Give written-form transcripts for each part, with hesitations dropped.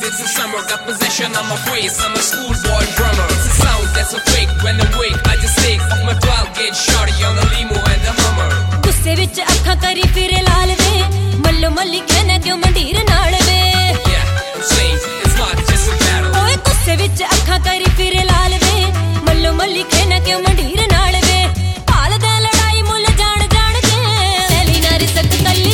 it's a summer. Got possession on my waist, I'm a schoolboy drummer. It's a sound that's so fake when I wake. I just take off my 12-gauge shorty on a limo and a Hummer. गुस्से विच अखां करी फिरे लाल वे, मल्लो मल्ली कहना क्यों मंडीर नाल वे. Yeah, I'm saying it's not just a battle. ओए गुस्से विच अखां करी फिरे लाल वे, मल्लो मल्ली कहना क्यों मंडीर नाल वे. हाल दा लड़ाई मुल जान जान के लैली ना रिसक कल्ली.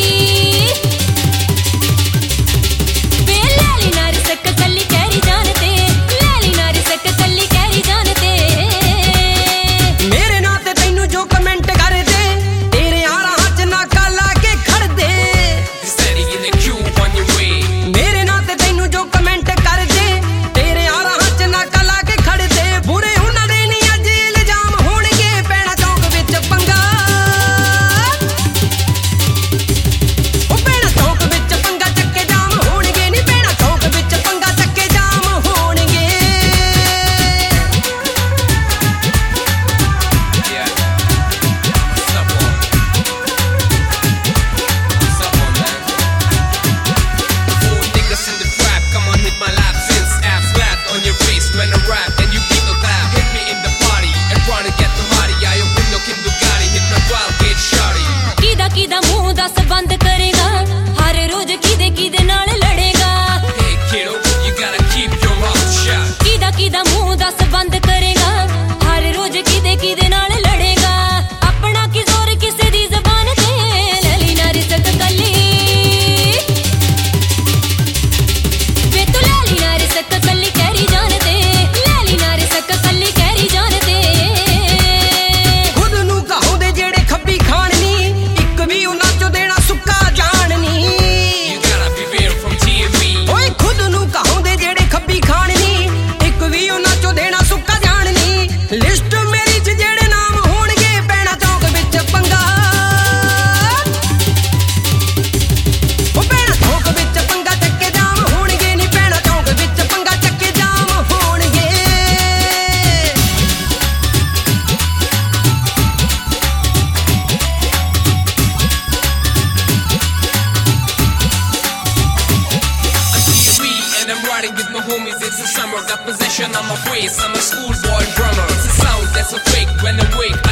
When I rap and you people clap, hit me in the party and try to get the party. I open no Kim Bugatti, hit my 12-gauge shorty. किदा किदा मुंह दस बंद करेगा, हर रोज किदे किदे नाल लड़ेगा. Hey kiddo, you gotta keep your mouth shut. किदा किदा मुंह दस बंद करेगा, हर रोज किदे किदे नाल लड़ेगा. अपना की जोर किसे दी ज़बान ते लैली ना रिसक कल्ली. वे तू लैली ना रिसक कल्ली कहरी जान दे. लिस्ट मेरी च जेड़े नाम होणगे पैणा चौक विच पंगा. ओ पैणा चौक विच पंगा चक्के जाम होणगे नी. पैणा चौक विच पंगा चक्के जाम होणगे. And I'm riding with my homies, it's the summer. Got possession on my waist, I'm a schoolboy drummer. It's a sound that's so fake when I wake.